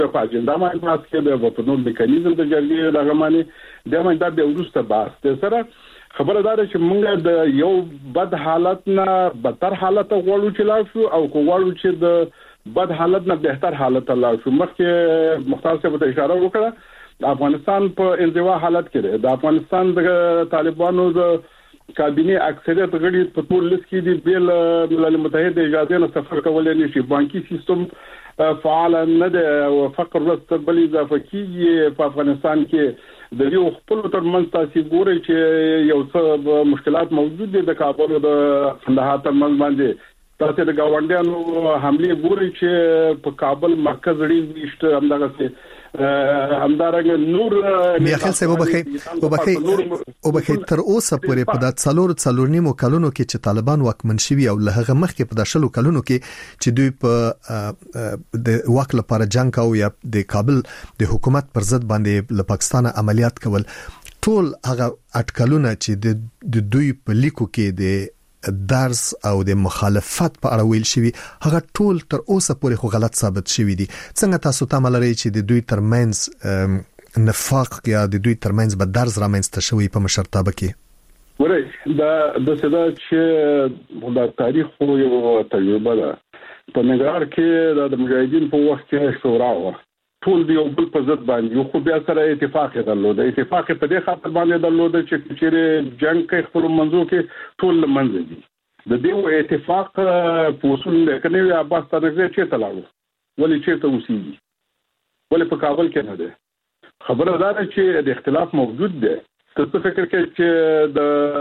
په اجنډا باندې بحث کې د په نور میکانیزم د جرګې دغه باندې د باندې د ورسته بحث د سره خبره ده چې موږ د یو بد حالت نه بدتر حالت غواړو چې لاړ شو او غواړو چې د بد حالت نه بهتر حالت لاړ شو. مخکې مختار صاحب ته اشاره وکړه افغانستان په انزوا حالت کې دی. د افغانستان د طالبانو د کابینه اکثریت غړي په ټول لیست کې دي بل ملل متحد اجازه نه سفر کولای نشي. بانکي سیستم فعال نه دی او فقر ورسته بل اضافه کیږي په افغانستان کې. د یو خپل ترمنځ تاسو ګورئ چې یو څه مشکلات موجود دي د کابل د قندهار ترمنځ باندې. تاسو د گاونډیانو حمله ګورئ چې په کابل مرکز لري نشته همدارنګه نور میاخیل صاحب وبخي تر اوسه پورې په د څلور نیمو کلونو کې چې طالبان واکمن شوي او له هغه مخکې په داشلو کلونو کې چې دوی په د واک لپاره جنگ او یا د کابل د حکومت پر ضد باندې له پاکستان عملیات کول ټول هغه اټکلونه چې د دوی په لیکو کې د درس او د مخالفت په اړه ویل شوی هغه ټول تر اوسه پورې خو غلط ثابت شوی دي. څنګه تاسو ته ملري چې د دوی ترمنځ نفاق یا د دوی ترمنځ به درز رامنځته شوی په مشرتابه کې؟ ورې د صدا چې د تاریخ یو تجربه ده. په نګار کې د مجاهدین په وخت کې شورا و ټول دی یو بل په ضد باندې خو بیا سره اتفاق درلود. اتفاق په دې خاطر باندې درلود چې چیرې جنگ کې خپل منځو کې ټول منځ دي. د دې اتفاق په اصول کې نه عباس ترغه چې تلاړو ولې چې ته اوسېږي ولې په کابل کې نه ده. خبره ده چې د اختلاف موجود ده. تاسو فکر کوئ چې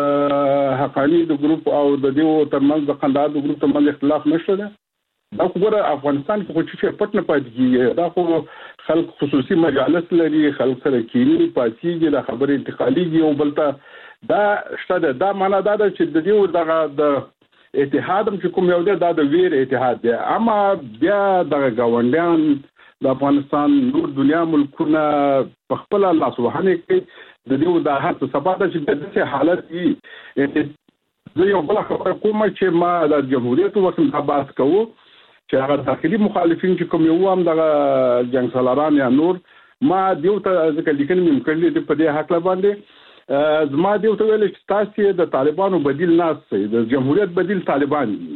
د حقانی د ګروپ او د دې ترمنځ د قندهار د ګروپ ترمنځ اختلاف نشته ده؟ دا خو افغانستان کې خو چې پټ نه پاتې کیږي. دا خو خلک خصوصي مجالس لري خلک سره کینی پاتېږي د خبرې انتقالي او بلته دا شته. دا معنا دا چې د دې دغه د اتحاد چې کوم یو دا د ویر اتحاد دی. اما بیا د گاونډیان د افغانستان نور دنیا ملکونه په خپل الله سبحانه کې د دې د هر څه سبا د چې حالت وي. زه یو بل خبره کوم چې ما د جمهوریت وخت د بحث کوو چې هغه داخلي مخالفین چې کوم یو هم د جنگ سالاران یا نور ما دیوته ځکه لیکنې ممکن دي په دې حق باندې زما دیوته ویل چې تاسو د طالبانو بدیل نه سي د جمهوریت بدیل طالبان دي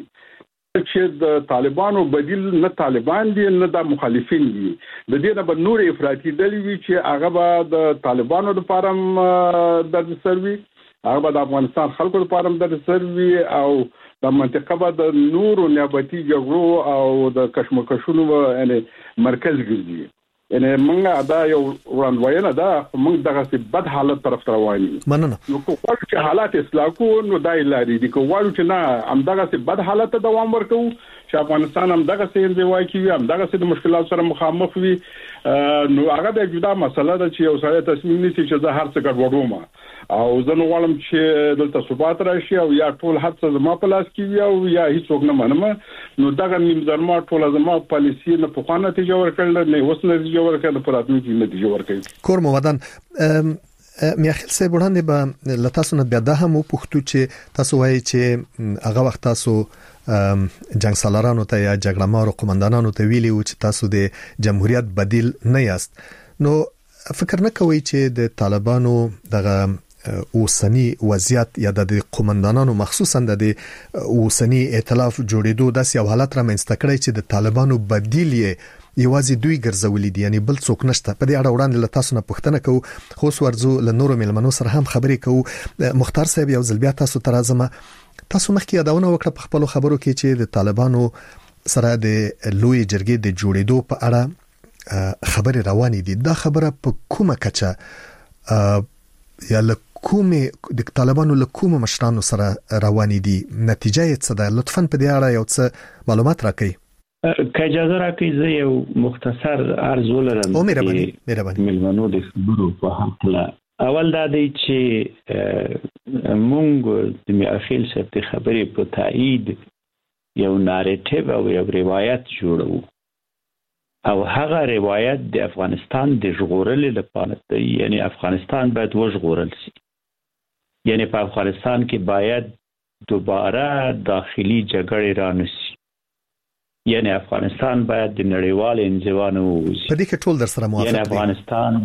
چې د طالبانو بدیل نه طالبان دي نه د مخالفین دي. د دې نه به نور افراطي ډلې وي چې هغه به د طالبانو لپاره د سروي هغه د افغانستان خلکو لپاره د سروي او د منطقه به د نور نیابتي جګړو او د کشمکشونو یعنی مرکز ګرځي. یعنی موږ دا یو وړاندوینه ده موږ دغه بد حالت طرف روان یو. مننه. نو کوم چې حالات اصلاح کو نو دای لري دي کوم چې نه هم دغه بد حالت دوام ورکو چې افغانستان هم دغه څه انځوای کوي هم دغه څه د مشکلات سره مخامخ وي. نو هغه د جدا مسله ده چې یو سړی تصمیم نیسي چې زه هر څه ګډوډوم او زه نو غواړم چې دلته ثبات راشي او یا ټول هر څه زما په لاس کې او یا هیڅ څوک نه منم. نو دغه نیم ځما ټول زما پالیسي نه په خوانه نتیجه ورکړل نه اوس نتیجه ورکړل په راتلونکي نتیجه ورکړي. کور مودان میاخیل صاحب وړاندې به لتاسو نه بیا د هم پوښتو چې تاسو وایي چې هغه وخت تاسو جنگ سالارانو ته یا جګړه مارو قومندانانو ته ویلي و چې تاسو د جمهوریت بدیل نه یاست. نو فکر نه کوئ چې د طالبانو دغه اوسنی وضعیت یا د قومندانانو مخصوصا د اوسنی ائتلاف جوړېدو داسې یو حالت را منځته کړی چې د طالبانو بدیل یوازې دوی ګرځولي دي یعنی بل څوک نشته؟ په دې اړه وړاندې له تاسو نه پوښتنه کوو خو ورزو له نورو ملمنو سره هم خبرې کوو. مختار صاحب یو ځل بیا تاسو ته راځم. تاسو مخکې یادونه وکړه په خپل خبرو کې چې د طالبانو سره د لوی جرګې د جوړېدو په اړه خبرې روانې دي. دا خبره په کومه کچه یا له کومه د طالبانو له کومه مشرانو سره روانې دي؟ نتیجه یې څه ده؟ لطفاً په دې اړه یو څه معلومات راکړئ. که اجازه راکړئ زه یو مختصر عرض ولرم. مهرباني. ملمنو د خبرو په حق اول دا دی چې مونږ د میاخیل صاحب د خبرې په تایید یو ناریټیو او یو روایت جوړو او هغه روایت د افغانستان د ژغورلو لپاره دی. یعنی افغانستان باید وژغورل شي. یعنی په افغانستان کې باید دوباره داخلي جګړې رانشي. یعنی افغانستان باید د نړیوال انزوا نه ووځي. په دې کې ټول در سره موافق دي. یعنی افغانستان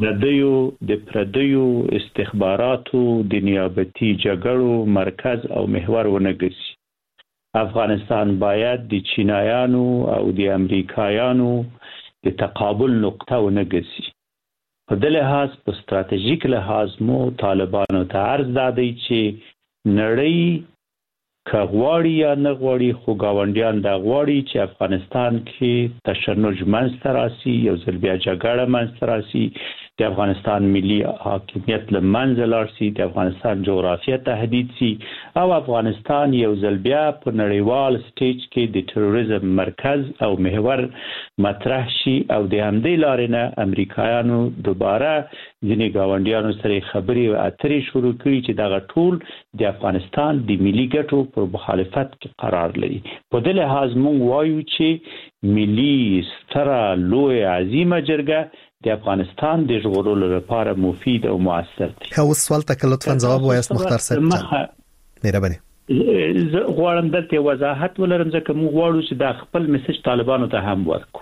د پردیو استخباراتو د نیابتي جګړو مرکز او محور ونه ګرځي. افغانستان باید د چینایانو او د امریکایانو د تقابل نقطه ونه ګرځي. په دې لحاظ په ستراتیژیک لحاظ مو طالبانو ته عرض دادی چې نړۍ که غواړي یا نه غواړي خو ګاونډیان دا غواړي چې افغانستان کې تشنج منځته راسي، یو ځل بیا جګړه منځته راسي، د افغانستان ملي حاکمیت له منځه لاړ شي، د افغانستان جغرافیه تهدید شي او افغانستان یو ځل بیا په نړیوال سټیج کې د تروریزم مرکز او محور مطرح شي او د همدې لارې نه امریکایانو دوباره ځینې ګاونډیانو سره خبرې او اترې شروع کړي چې دغه ټول د افغانستان د ملي ګټو په مخالفت کې قرار لري. په دې لحاظ موږ وایو چې ملي ستره لوی عظیمه جرګه د افغانستان د ژغورلو لپاره مفید او مؤثر دی. که اوس سوال ته لطفا ځواب وایاست مختار صاحب. مهرباني. زه غواړم دلته وضاحت ولرم ځکه موږ غواړو چې دا خپل میسج طالبانو ته هم ورکړو.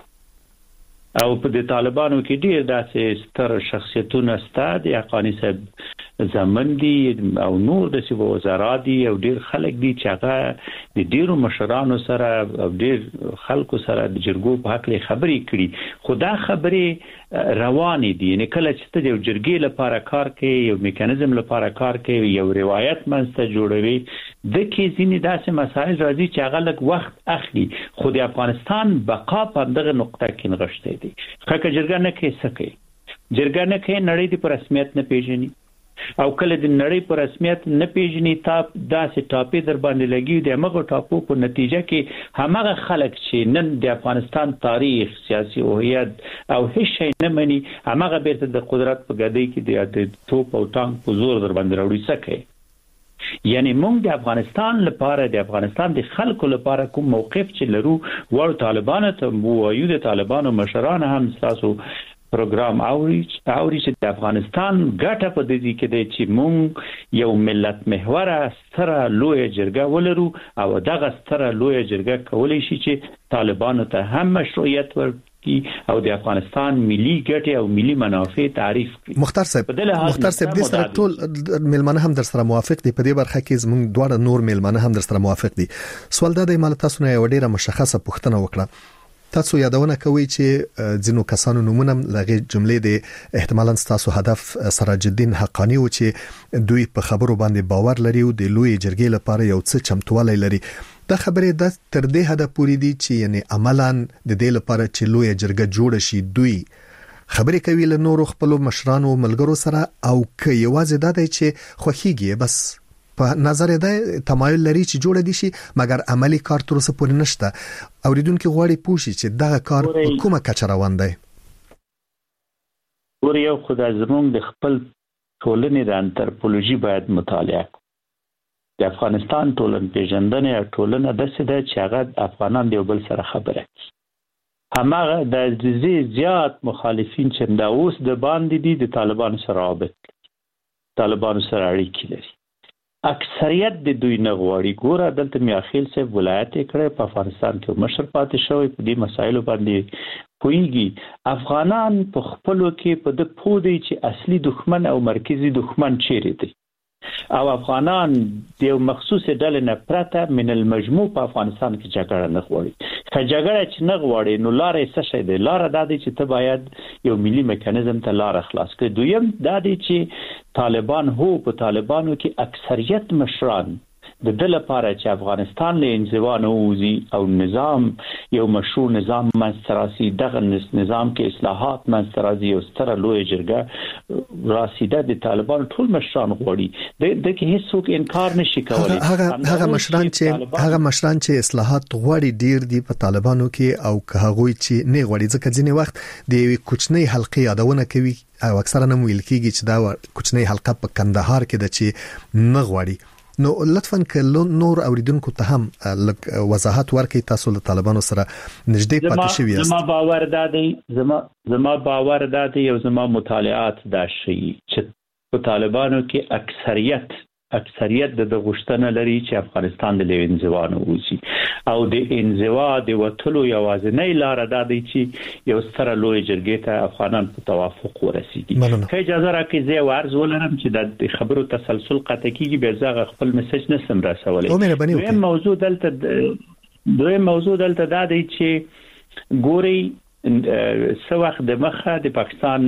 او په د طالبانو کې ډیر داسې ستر شخصیتونه سته، د حقانی صاحب زمن دي او نور د سیمه وزرا دي او ډیر خلک دي چې هغه د ډیرو مشرانو سره او ډیر خلکو سره د جرګو په حق لري خبرې کړي. خو دا خبرې روانې دي، یعنی کله چې ته د جرګې لپاره کار کوي، یو میکانیزم لپاره کار کوي، یو روایت منځته جوړوي، د کې ځینې داسې مسایل راځي چې هغه لږ وخت اخلي. خو د افغانستان بقا په دغه نقطه کې نغښتې دي. خکه جرګه نه کوي سکه جرګه نه کوي، نړۍ د پر رسمیت نه پیژني او کله د نړۍ پر رسمیت نه پیژني تا داسې ټاپې در باندې لګي د هغه ټاپو په نتیجه کې همغه خلک چې نن د افغانستان تاریخ، سیاسي هویت او هیڅ شی نه مني، همغه بیرته د قدرت په ګدۍ کې د توپ او ټانک په زور در باندې راوړي سکه. یعنی موږ د افغانستان لپاره، د افغانستان د خلکو لپاره کوم موقف چې لرو ور طالبانو ته وایو، د طالبانو مشران هم تاسو پروګرام اوري چې د افغانستان ګټه په دې کې دی چې موږ یو ملت محوره ستره لوی جرګه ولرو او دغه ستره لوی جرګه کولی شي چې طالبانو ته هم مشروعیت ورکړي او د افغانستان ملي ګټې او ملي منافع تعریف کړي. مختار صاحب دې سره ټول ملمنه هم در سره موافق دي. په دې برخه کې زموږ دواړه نور ملمنه هم در سره موافق دي. سوال دا دی، مال تاسو نه یو ډیره مشخصه پوښتنه وکړه. تاسو یادونه کوي چې ځینو کسانو نومونه لغه جملې د احتمالاً تاسو هدف سراج الدین حقانی و چې دوی په خبرو باندې باور لري او د لوی جرګې لپاره یو څه چمتوالی لري. دا خبره د تر دې حد پورې دي چې یعنی عملاً د دې لپاره چې لوی جرګه جوړ شي دوی خبرې کوي له نورو خپل مشرانو ملګرو سره، او که یوازې دا دی چې خوخیږي بس په نظر ده تمایل لري چې جوړ دي شي مګر عملی کار تر اوسه پورې نشته. اوریدونکو غواړي پوښي چې دا کار کومه کچه روان دی. ور یو خدای زمونږ د خپل ټولنې د انتروپولوژي باید مطالعه کړو. د افغانستان ټولن پیژندنه او ټولنه داسې ده چې هغه افغانان دی بل سره خبره کوي. همغه د زیات مخالفین چې دا اوس د باندې دي د طالبانو سره رابط، طالبانو سره اړیکې لري. اکثریت د دوی نه غواړي. ګوره دلته میاخیل صاحب ولایت کړه په افغانستان کې مشر پاتې شوی، په دې مسایلو باندې پوهیږي. افغانان په خپلو کې په د پودي چې اصلي دښمن او مرکزی دښمن چیرې دی او افغانان د یو مخصوص ډلې نه پرته من المجموع په افغانستان کې جګړه نه غواړي. که جګړه چې نه غواړي نو لارې څه شي دی؟ لاره دا دی چې ته باید یو ملي میکانیزم ته لار خلاص کړې. دویم دا دی چې طالبان په طالبانو کې اکثریت مشران د دې لپاره چې افغانستان له انزوا نه ووځي او نظام یو مشروع نظام منځته راسي، دغه نظام کې اصلاحات منځته راځي او ستره لوی جرګه راسیده د طالبانو ټول مشران غواړي. د کې هیڅوک انکار نشي کولی. هغه مشران چې اصلاحات غواړي ډیر دي په طالبانو کې، او که هغه چې نه غواړي ځکه ځینې وخت د یوې کوچنۍ حلقې یادونه کوي او اکثرا نو ویل کېږي چې دا کوچنۍ حلقه په کندهار کې ده چې نه غواړي. نو لطفاً که نور اوریدونکو ته هم وضاحت ورکړئ، تاسو له طالبانو سره نږدې پاتې شوي یاست. زما باور دا دی او زما مطالعات دا شي چې په طالبانو کې اکثریت اکثریت د غوښتنه لري چې افغانستان د انزوا نه وځي او د انزوا د وټلو یوازینۍ لار دا دی چې یو ستر لوی جرګې ته افغانان په توافق ورسیږي. که اجازه راکړئ زه ورز ولرم چې د خبرو تسلسل قطع کیږي به زه خپل میسج نسم رسولای. دویم موضوع دلته دا دی چې ګوري څو وخت د مخه د پاکستان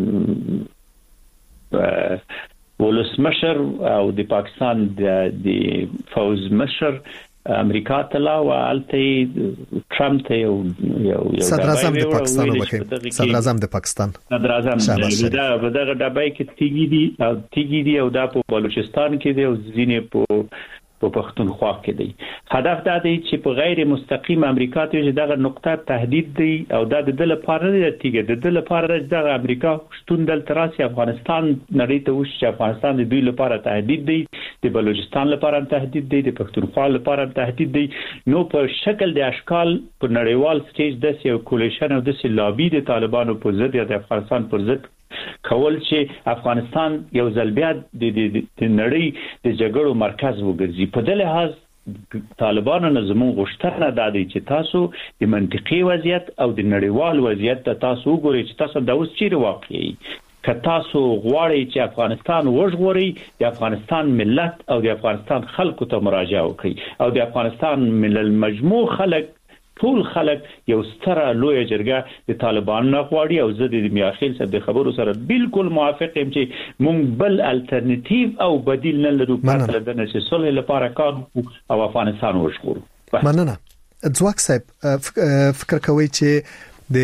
ولسمشر او د پاکستان د فوز مشر امریکا ته لا او الته ټرمپ ته یو صدر اعظم د پاکستان صدر اعظم د پاکستان دغه ډبای کې تیګي دي او دا په بلوچستان کې دي او ځینې په پښتونخوا کې دی. هدف دا دی چې په غیر مستقیم امریکا ته چې دغه نقطه تهدید دی او دا د دل لپاره نه تیګه د دل لپاره د امریکا شتون دل تراسي افغانستان نړۍ ته وشي چې افغانستان د دوی لپاره تهدید دی، د بلوچستان لپاره تهدید دی، د پښتونخوا لپاره تهدید دی. نو په شکل د اشکال په نړیوال سټیج د یو کولیشن او د لابي د طالبانو په ضد یا د افغانستان پر ضد کول چې افغانستان یو ځل بیا د نړۍ د جګړو مرکز وګرځي. په دې لحاظ طالبانو نظمون غوښتنه دا دی چې تاسو د منطقي وضعیت او د نړیوال وضعیت ته تاسو وګورئ چې تاسو د اوس چیرې واقعي که تاسو غواړئ چې افغانستان وژغورئ د افغانستان ملت او د افغانستان خلکو ته مراجعه وکړئ او د افغانستان ملل مجموع خلک ټول خلک یو ستره لوی جرګه د طالبانو نه غواړي او زه د میاخیل صاحب د خبرو سره بالکل موافق یم چې مونږ بل الټرنیټیو او بدیل نه لرو پرته د نشي صلح لپاره کار او افغانستان وژغورو. مننه. ځواک صاحب فکر کوي چې د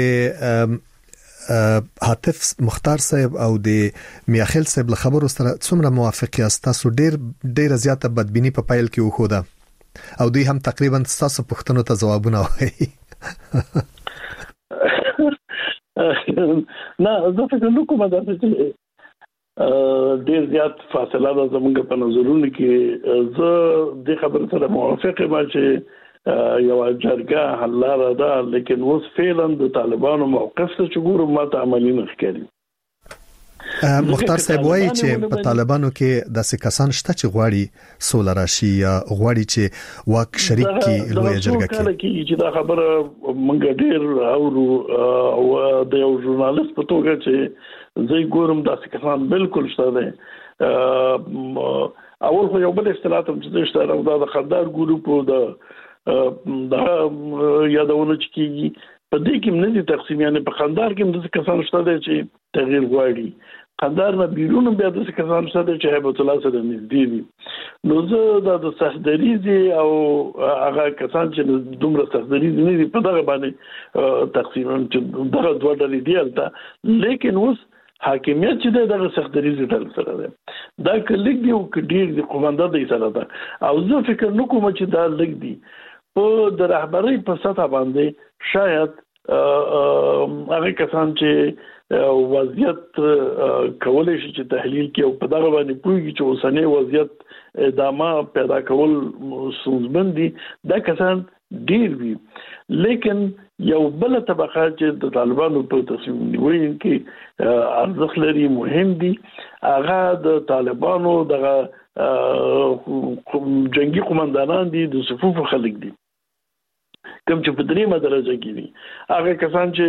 حاتف مختار صاحب او د میاخیل صاحب له خبرو سره څومره موافق یاست؟ تاسو ډیر زیاته بدبینی په پایل کې وخوده او دوی هم تقریبا تاسو پوښتنو ته ځوابونه وایي. نه زه فکر نه کوم دا چې ډیر زیات فاصله ده زموږ په نظرونو کې. زه د خبرو سره موافق یم چې یو جرګه حل لاره ده، لیکن اوس فعلا د طالبانو موقف څه ګورم ماته عملی نه ښکاري. مختار صاحب وایي چې په طالبانو کې داسې کسان شته چې غواړي سوله راشي یا غواړي چې واک شریک کی لوی جرګه کې چې دا خبره مونږ ډیر اورو او د یو ژورنالیست په توګه چې زه ګورم داسې کسان بالکل شته دي. اول خو یو بل اصطلاح هم چې شته دا د خدار ګروپ د یادونه کیږي په دې کې نه دي تقسیم، یعنی په خندار کې د کسان شته دي چې تغییر غواړي، خندار نه بیرون بیا د کسان شته دي چې هیبت الله سره نږدې دي. نو زه د سختدریزي او هغه کسان چې دومره سختدریزي نه دي په دغه باندې تقسیم چې دغه دوه ډلې دي البته، لیکن اوس حاکمیت چې دغه سختدریزي ډول سره ده دا کلیک دی او ډیر د قومنده دی سره ده. او زه فکر نکوم چې دا لګ دی په د رهبرۍ په سطح باندې شاید هغه کسان چې وضعیت کولای شي چې تحلیل کوي او په دغه باندې پوهیږي چې اوسنۍ وضعیت ادامه پیدا کول ستونزمن دي، دا کسان ډیر وي. لیکن یو بل طبقه چې د طالبانو په تصمیم نیولو کې ارزښت لري مهم دي، هغه د طالبانو دغه جنگي قومندانان دي، د صفوف خلک دي کوم چې په دریمه درجه کې دي. هغه کسان چې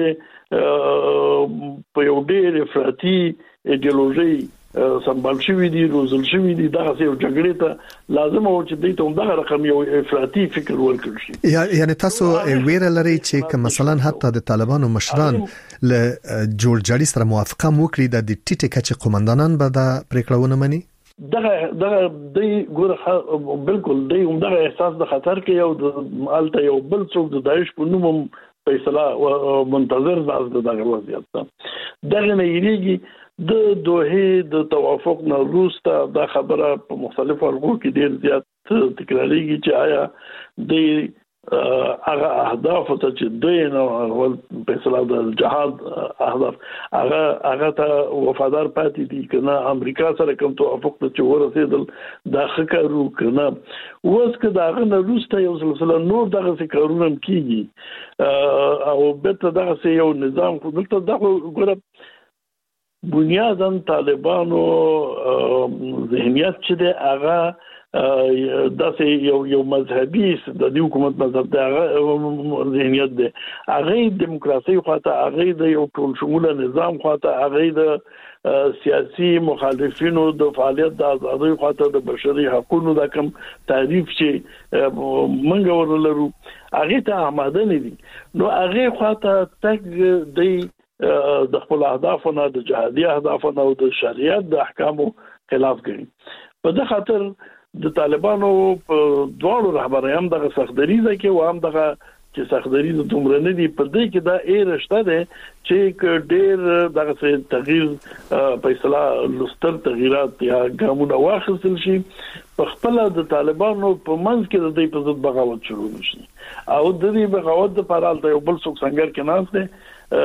په یو ډېر افراطي ایدئولوژي سمبال شوی دي، روزل شوی دي، دا څه یو جګړې ته لازم او چې دوی ته دغه رقم یو افراطي فکر ورکړي شي. یعنی تاسو ویره لري چې مثلا حتی د طالبانو مشران له جوړجاړي سره موافقه وکړي د ټیټه کچې قومندانان به دا پریکړونه مني؟ دغه دی ګوره بالکل دی همدغه احساس د خطر کې یو د الته یو بل څوک د داعش په نوم فیصله منتظر ناز دغه وضعیت ده. دغه نه یریږي د دوه د توافق نه وروسته دا خبره په مختلفو ورغو کې ډیر زیات تکراریږي چې آیا د هغه اهداف ته چې دوی نه ول فیصله د جهاد اهداف هغه ته وفادار پاتې دي کنه امریکا سره کوم توافق ته ورسېدل دا خکارو کنه اوس که دا غن روسته یو سلسله نور دغه کارونه کیږي او به ته دغه یو نظام خو دلته دغه ګوره بنیاداً طالبانو ذهنیت چې د هغه داسې یو مذهبي د حکومت مذهب د ذهنیت دی، هغه دیموکراسي خواته، هغه د یو ټول شموله نظام خواته، هغه د سیاسي مخالفینو د فعالیت د آزادۍ خواته، د بشري حقوقو د کم تعریف چې منګ ورلرو هغه ته آماده نه دي. نو هغه خواته تک دی د خپل اهدافونو، د جهادي اهدافونو او د شریعت د احکامو خلاف کوي. په دغه خاطر د طالبانو په دوه رهبرانو دغه سختدریزه کې و هم دغه چې سختدریزه دومره نه دي، په دې کې دا رشته ده چې ډېر دغه تغییر په اصطلاح لستر تغیرات یا ګامونه واخیستل شي، په خپل د طالبانو په منځ کې د دې په ضد بغاوت شروع شي او د دې بغاوت لپاره د یو بل څوک څنګه کې ناس ده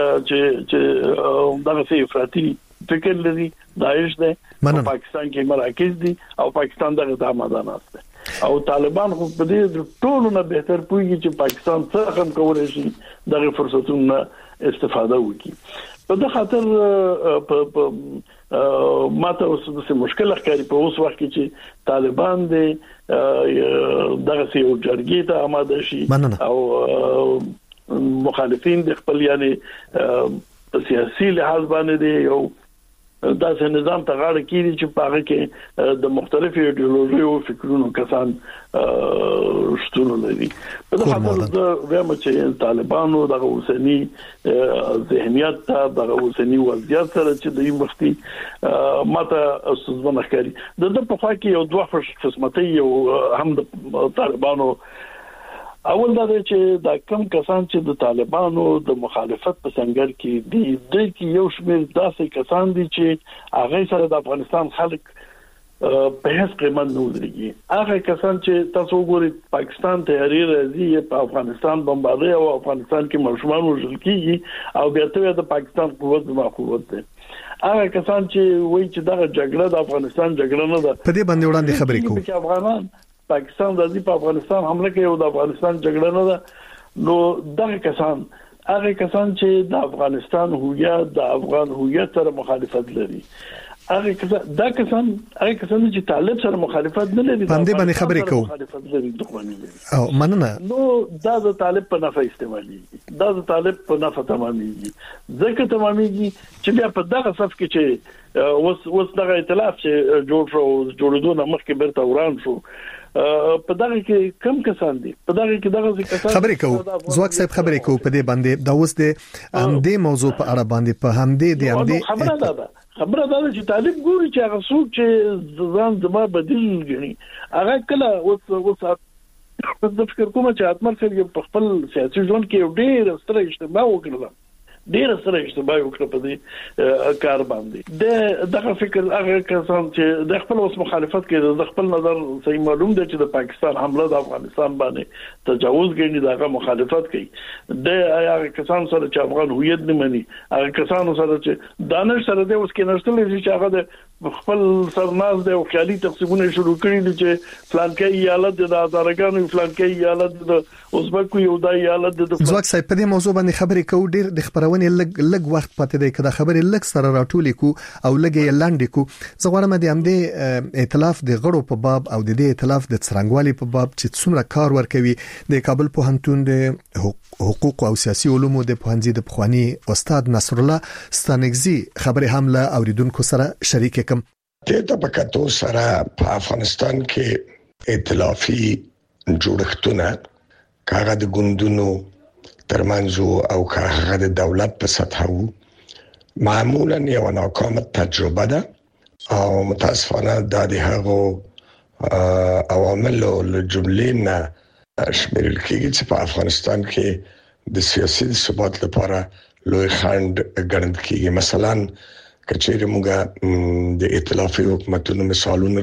چې دغه څه افراطي فکر لري، داعش ده په پاکستان کې مراکز دي او پاکستان دغه د آماده ناس ده او طالبان خو په دې ټولو نه بهتر پوهیږي چې پاکستان څنګه هم کولای شي دغه فرصتونو استفاده وکړي. په دغه خاطر ماته اوس د مشکل ښکاري په اوس وخت کې چې طالبان دي دغه یو جرګې ته آماده شي او مخالفین د خپل یعنی سیاسي لحاظ باندې دی یو داسې نظام ته غاړه کیږي چې په هغه کې د مختلفو ایډیولوژي او فکرونو کسان شتون لري. په دغه حال د وایم چې طالبانو د اوسنی ذهنیت ته د اوسنی وضعیت سره چې د یو وختي ماته استزونه ښکاري د په خوا کې یو دوه قسمتي یو هم د طالبانو اول دا چې دا کم کسان چې د طالبانو د مخالفت په څنګه کې دي د کې یو شمېر داسې کسان دي چې هغه سره د افغانستان خلک په هیڅ قیمت نه ودرېږي. هغه کسان چې تاسو وګورئ پاکستان تیاری راځي په افغانستان بمباري او افغانستان کې مشمول وژل کیږي او بیا ته د پاکستان قوت ما قوت ده. هغه کسان چې وایي چې دا جګړه د افغانستان جګړه نه ده، په دې باندې وړاندې خبرې کوي چې افغانان پاکستان د افغانستان حمله کوي او د افغانستان جګړه نه ده. نو دغه کسان هغه کسان چې د افغانستان هویت د افغان هویت سره مخالفت لري، هغه کسان چې طالب سره مخالفت نه لري، باندې خبرې کوي مخالفت لري، دښمني لري او مننه. نو دا د طالب په نفع استعمالي، دا د طالب په نفع تماميږي، ځکه تماميږي چې بیا په دغه صف کې چې وس دغه ائتلاف چې جوړ شو جوړېدو نه مخکې برته وران شو، په دغه کې کم کسان دي، په دغه کې دغه کسان خبرې کوو زواک صاحب خبرې کوو په دې باندې دا اوس د همدې موضوع په اړه باندې په همدې خبره ده چې طالب ګوري چې هغه څوک چې ځان زما بدیل غني هغه کله اوس د فکر کوم چې اتمر سره په خپل سیاسي ژوند کې ډېر ستر اشتباه وکړل، ډېر سره اشتباه وکړه په دې کار باندې. دغه فکر هغه کسان چې د خپل اوس مخالفت کوي د خپل نظر صحیح معلوم دی چې د پاکستان حمله د افغانستان باندې تجاوز کوي، دغه مخالفت کوي، د هغه کسان سره چې افغان هویت نه مني، هغه کسان سره چې دانش سره د اوس کې نشته چې هغه د خپل سرناز د خیالي تقسیمونه شروع کړي دي چې فلانکې ایالت د آزارګانو، فلانکې ایالت د ازبکو، یو د ایالت د زواک صاحب په دې موضوع باندې خبرې کوو. ډېر د خبرونې لګ وخت پاتې دی کله خبرې لګ سره راټولې کو او لګې لاندې کو. زه غواړم د همدې ائتلاف د غړو په باب او د دې ائتلاف د څرنګوالي په باب چې څومره کار ورکوي د کابل پوهنتون د حقوق او سیاسي علومو د پوهنځي د پخوانی استاد نصر الله ستانګزي خبرې هم له اوریدونکو سره شریک کوم. ته په کتو سره په افغانستان کې ائتلافي جوړښتونه کاغه د ګوندونو ترمنځ او کاغه د دولت په سطح معمولا یو ناکامه تجربه ده او متاسفانه د هغه عوامل له جملې نه شمیرل کېږي چې په افغانستان کې د سیاسي ثبات لپاره لوی خنډ ګڼل کېږي. مثلا کچېره موږ د ائتلافي حکومتونو مثالونه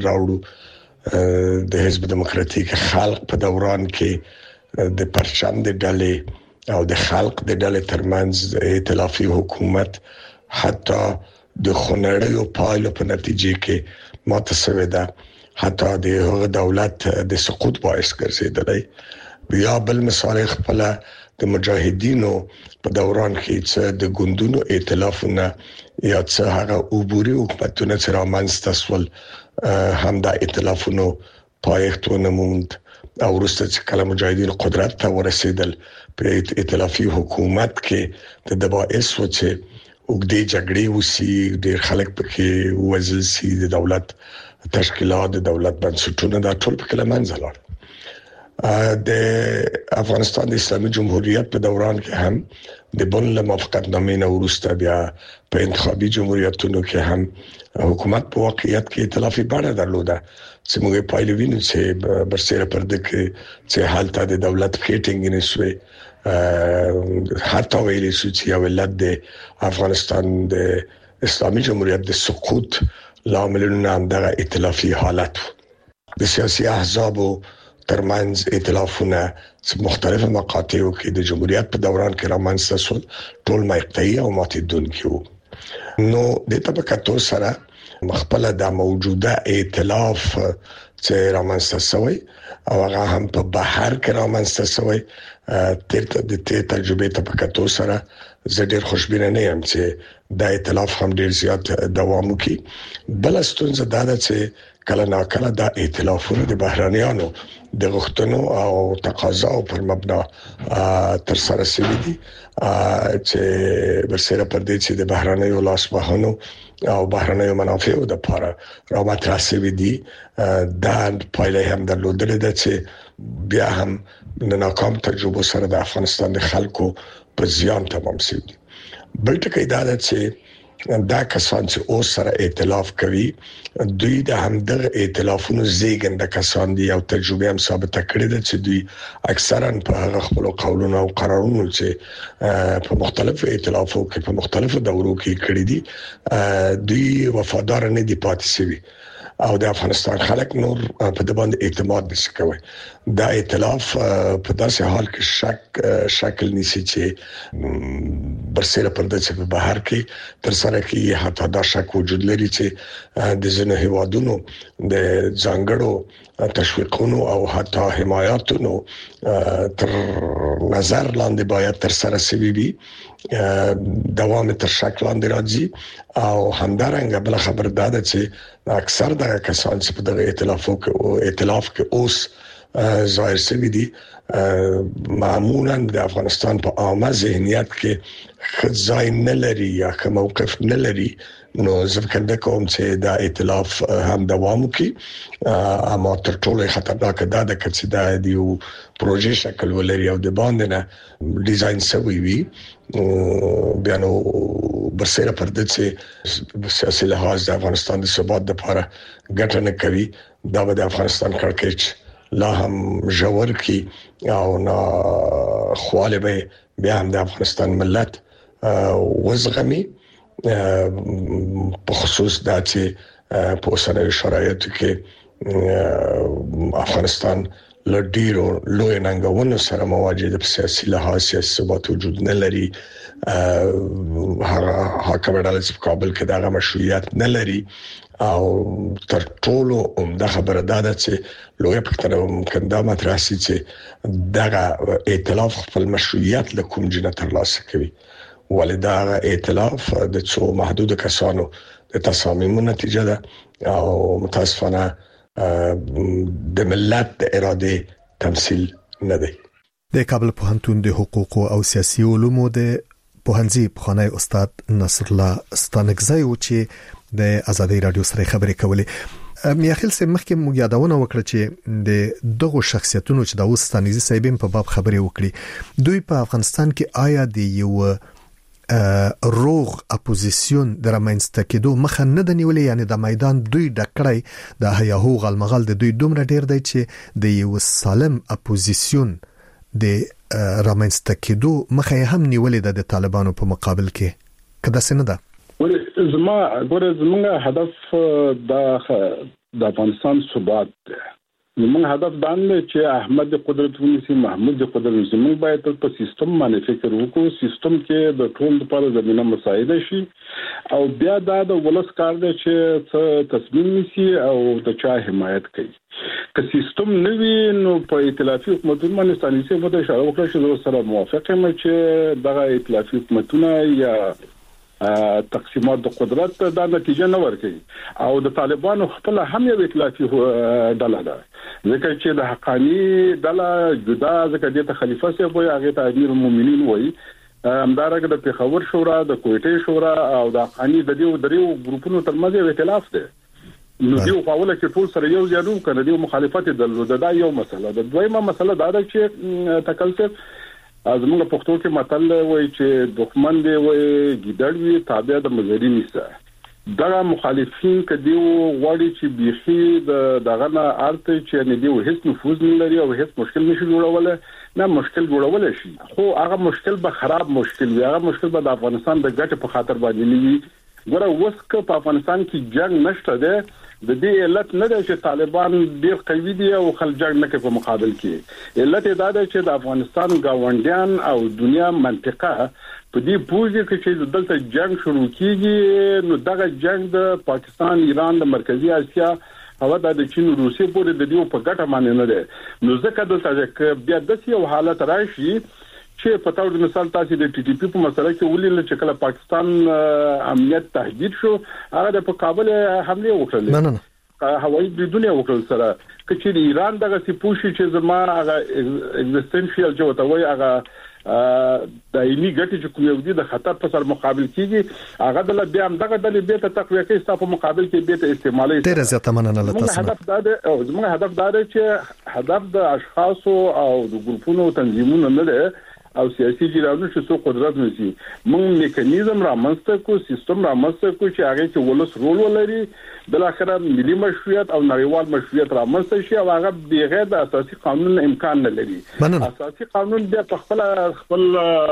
راوړو، د حزب دموکراتیک خلق په دوران کې د پرچم د ډلې او د خلق د ډلې ترمنځ ائتلافي حکومت حتی د خنړیو پایلو په نتیجه کې متصوی ده، حتی د هغه دولت د سقوط باعث ګرځیدلی. بیا بل مثال خپل د مجاهدینو په دوران کې چې د ګوندونو ائتلافونه یا څه هغه عبوري حکومتونه چې رامنځته شول هم د ائتلافونو پایښت ونموند او وروسته چې کله مجاهدین قدرت ته ورسېدل په ائتلافي حکومت کې د باعث و چې وګړي جګړې وسی ډېر خلک پکې وزل سي د دولت تشکیلات د دولت بنسټونه د ټول په کلمه ځلار د افغانستان د اسلامي جمهوریت په دوران کې هم د بن له موافقتنامې نه وروسته بیا په انتخابي جمهوریتونو کې هم حکومت په واقعیت کې ائتلافي بڼه درلوده چې موږ پایلې وینو چې برسېره پرده کې چې حالت د دولت فیټینګ نشوي حتی ویلې چې یو ولادت د افغانستان د اسلامي جمهوریت د سقوط لاملونه هم دغه ائتلافي حالت د سیاسي احزابو ترمنځ ائتلافونه مختلفه مقاطعو کې د جمهوریت په دوران کې رامنځته شول ټول مقطعي او ماتیدونکي وو نو د طبقاتو سره مخبله د موجوده ائتلاف چې رامنځته شوی او هغه هم په بهر کې رامنځته شوی د تجربه طبقاتو سره زه ډېر خوشبینه نه یم چې د ائتلاف هم ډېر زیات دوام وکړي بل ستونزه دا ده چې کله ناکله د ائتلافونو د بهرانيانو د غوښتنو او تقاضاو پر مبنا تر سره شوي دي چې برسېره پر دې چې د بهرانيو لاسوهنو او بهرانيو منافعو د لپاره راوړل شوي دي دا پایله هم درلودل ده چې بیا هم د ناکام تجربه سره د افغانستان د خلکو په زیان تمام شي بل ټکی دا ده چې دا کسان چې اوس سره ائتلاف کوي دوی د همدغه ائتلافونو زیږنده کسان دي او تجربه هم ثابته کړې ده چې دوی اکثرا په هغه خپل قولونو او قرارونو چې په مختلفو ائتلافو کې په مختلفو دورو کې کړې دي دوی وفادار نه دي پاتې شوي او د افغانستان خلک نور په د باندې اعتماد نشي کوي دا ائتلاف په داسې حال کې شکل نیسي چې برسېره پرده چې په بهر کې تر سره کې حتی دا شک وجود لري چې د ځینو هیوادونو د ځانګړو تشویقونو او حتی حمایتونو تر نظر لاندې باید تر سره شوي وي دوام تر شک لاندې راځي او همدارنګه بل خبر دا ده چې اکثر د کسان چې په دغه ائتلاف کې اوس ظاهر شوي دي معمولا د افغانستان په عامه ذهنیت کې ځای نه لري یا موقف نه لري نو زه فکر کوم چې دا ائتلاف هم دوام وکړي اما تر ټولو خطرناک دا ده چې دا د یو پروژې شکل ولري او د باندې نه ډیزاین شوی وي بیا نو برسېره پرده چې سیاسي لحاظ د افغانستان د ثبات لپاره ګټه نه کوي دا به د افغانستان کړکېچ لا هم ژور کی او نه خواله به بیا هم د افغانستان ملت وزغمي په خصوص دا چې په اوسنیو شرایطو کې افغانستان لډیرو لوی ننګونو سره مواجه د سیاسي لحاظ سیاسي ثبات وجود نه لري حاکم ډله په کابل کې دغه مشروعیت نه لري او تر ټولو د خبره ده چې لوی پکتنه ممکن دا مطرح شي چې دغه ائتلاف خپل مشروعیت له کوم جنه ترلاسه کوي ولدا ائتلاف د څو محدود کسانو د تصامیمو نتیجه ده او متاسفانه د ملت د اراده تمثيل نه دی د کابل پوهنتون د حقوق او سیاسي علومو د پوهنځي پخوانی استاد نصر الله ستانکزی و چې د ازادي رادیو سره خبرې کولې میاخیل سه مخکې موږ یادونه وکړه چې د دغه شخصیتونو چې د اوستانیزي صاحبین په باب خبرې وکړي دوی په افغانستان کې آیا د یو روغ اپوزیسیون د رامنځته کېدو مخه نه د نیولې یعنی د میدان دوی ډکړی د هیاهو غلمغل د دوی دومره ډیر دی چې د یو سالم اپوزیسیون د رامنځته کېدو مخه هم نیولې د طالبانو په مقابل کې کدا څنګه ده زموږ هدف د افغانستان ثبات دی زموږ هدف دا نه چې احمد قدرت ونیسي محمود قدرت ونیسي موږ باید په سیستم باندې فکر وکړو سیستم کې د ټول لپاره زمينه مساعده شي او بیا دا د ولس کار دی چې تصمیم نیسي او د چا حمایت کوي که سیستم نوی نو په ائتلافي حکومتونو باندې ستانیسي په اشاره وکړه چې سره موافق یم چې دغه ائتلافي حکومتونه یا تقسیمات د قدرت د نتیجه نه ورکړي او د طالبانو خپل هم یو ائتلافي ډله ده ځکه چې د حقانی ډله جدا ځکه د خلیفہ صاحب وي هغه ته امیر المؤمنین وي همدارنګه د پیښور شورا د کوټې شورا او د حقانی د دریو ګروپونو ترمنځ یو ائتلاف ده نو دیو په اوله کې ټول سره یو ځانو کنه دیو مخالفت درلوده دا یو مسله ده دویمه مسله دا ده چې تکلف ازمنه پښتو کې متل وایي چې دښمن دی وایي ګډړ وي تابع د مزري نشه دا مخالفین کدیو غواړي چې بيخي دغه نه ارته چې نه دیو هیڅ نفوذ نه لري او هیڅ مشکل نشي جوړولای نه مشکل جوړول شي خو هغه مشکل به خراب مشکل وي هغه مشکل به د افغانستان د ګټ په خاطر باندې نیوي ګوره وسکه په افغانستان کې جنگ نشته ده د دې علت نه ده چې طالبان ډېر قوي دي او خلک جنگ نه کوي په مقابل کې علت دا ده چې د افغانستان گاونډیان او دنیا منطقه په دې پوجي کې چې دلته جنگ شروع کیږي نو دغه جنگ د پاکستان ایران د مرکزی اسیا او د چین روسیې پورې د دیو په ګټه باندې نه ده نو ځکه دلته بیا د یو حالت راشي چې په تاسو د مثال تاسو د ټي ټي پی په مسله کې ولې چې کله پاکستان امنیت تهدید شو هغه د کابل حمله وکړه نه هوایي بریدونه وکړل سره چې ایران دغه سپوشي چې زما هغه ایگزیستنشل چې وتوي هغه دایمي ګټه چې کوم یو دي د خطر په سر مقابل کیږي هغه د بیا هم دغه د بیت تقویه کې ستاسو په مقابل کې بیت استعمالي ډیر زیاته مننه لته هدف دا دی او زموږ هدف دا دی چې هدف د اشخاص او د ګروپونو تنظیمونو نه دی او سیاسي جریانونو چې څو قدرت نشي موږ میکانیزم رامنځته کو سیستم رامنځته کو چې هغه کې ولس رول ولري بل اخر ملي مشروعیت او نړیوال مشروعیت رامنځته شي او هغه بغیر د اساسي قانون امکان نه لري اساسي قانون بیا خپل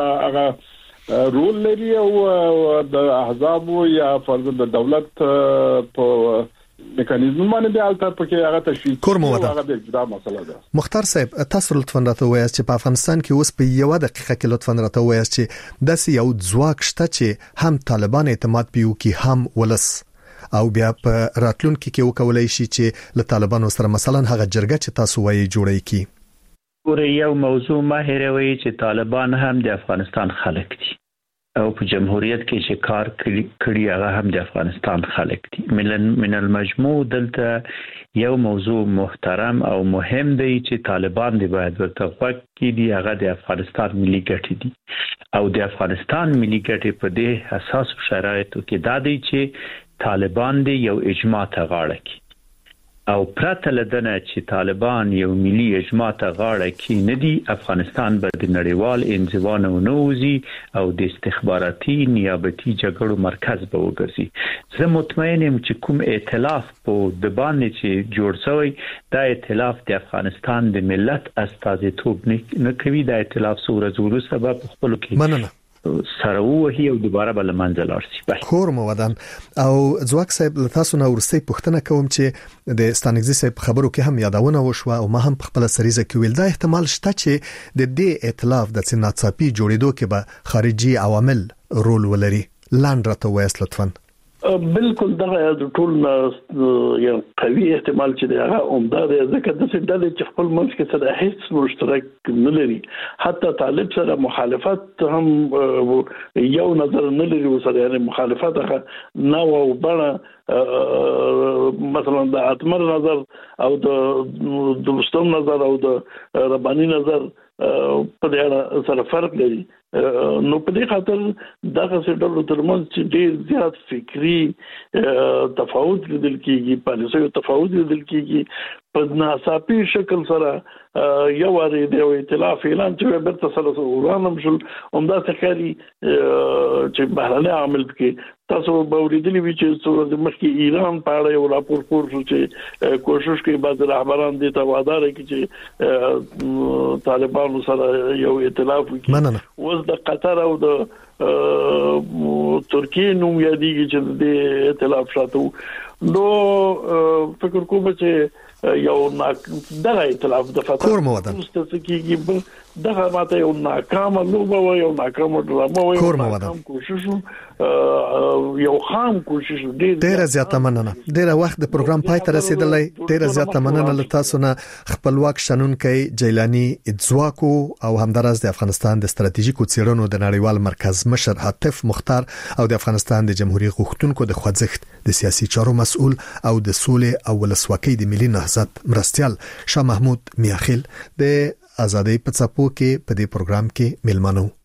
هغه رول لري او د احزاب یا فرض د دولت په میکانیزم باندې بیا البته پکې هغه تشریح کومه هغه د جدا مسله ده مختار صاحب تاسو لطفا راته وایاست چې په افغانستان کې اوس په یو دقیقه کې لطفا راته وایاست چې د یو ځواک شته چې هم طالبان اعتماد پیو کې هم ولس او بیا په راتلونکو کې وکولای شي چې له طالبانو سره مثلا هغه جرګه چې تاسو وایي جوړی کی ګوره یو موضوع ما هیروي چې طالبان هم د افغانستان خلک دي او په جمهوریت کې چې کار کړی هغه هم د افغانستان خلک دي من المجموع دلته یو موضوع محترم او مهم دی چې طالبان دی باید ورته وکړي دی هغه د افغانستان ملي ګټې دي او د افغانستان ملي ګټې په دې حساس شرایطو کې دا دی چې طالبان دی یو اجماع ته غاړه کوي او پرته لدنه چې طالبان یو ملي اجماع ته غاړه کوي نه دی افغانستان به د نړیوال انزوا نه وځي او د استخباراتي نیابتي جګړو مرکز به وګرځي زه مطمئن یم چې کوم ائتلاف په د باندې چې جوړ شوی دا ائتلاف د افغانستان د ملت استازیتوب نه کوي دا ائتلاف سورزورو سبب خپل کې مننه سره وهي او دوباره بل منځل ارسي خور مو ودان او ځواک صاحب تاسو نو ورسته پوښتنه کوم چې د ستانګزي صاحب خبرو کې هم یادونه وشوه او ما هم خپل سریزه کې ویل دا احتمال شته چې د دې ائتلاف د سناتساپي جوړېدو کې به خارجي عوامل رول ولري لاندې راته وایس لطفا بالکل دا ټول یو قوي احتمال چې دا عمده دی ځکه د څه چې خپل منځ کې سره هیڅ مشترک نه لري حتی طالب سره مخالفت هم یو نظر نه لري سره یعنی مخالفت نه او بڼه مثلا د اتمر نظر او د رستم نظر او د رباني نظر په دې اړه سره فرق لري نو په دې خاطر دغه څه ډول ترمنځ چې ډېر زیات فکری تفاوت لیدل کیږي پالیسي تفاوت لیدل کیږي په ناڅاپي شکل سره یو وری د ائتلاف اعلان چې برته سره ورانم شول همدا څخاري چې بهرنی عامل کې تاسو به ورېدلی وی چې څو مخکې ایران په اړه یو راپور خور شو چې کوشش کوي بعض رهبران دې ته وعده لري چې طالبانو سره یو ائتلاف وکړي اوس د قطر او د ترکیه نوم یادېږي چې د ائتلاف شاته نو فکر کوم چې یو دغه ائتلاف د فتح مستسکیږي دغه ماته یو ناکام لوبه و یو ناکام ډرامه و یو ناکام کوشش یو خام کوشش ډیره زیاته مننه. ډیره وخت د پروګرام پای ته رسیدلی. ډیره زیاته مننه له تاسو نه خپلواک شنونکي جیلانی ادزواکو او همدارس د افغانستان د ستراتیژیکو څېړنو د نړیوال مرکز مشر عاطف مختار او د افغانستان د جمهوریت غوښتونکو د خوځښت د سیاسي چارو مسؤل او د سولې او ولسواکۍ د ملي نهضت مرستيال شاه محمود میاخیل د ازادۍ په څپو کې په دې پروګرام کې ملمنو.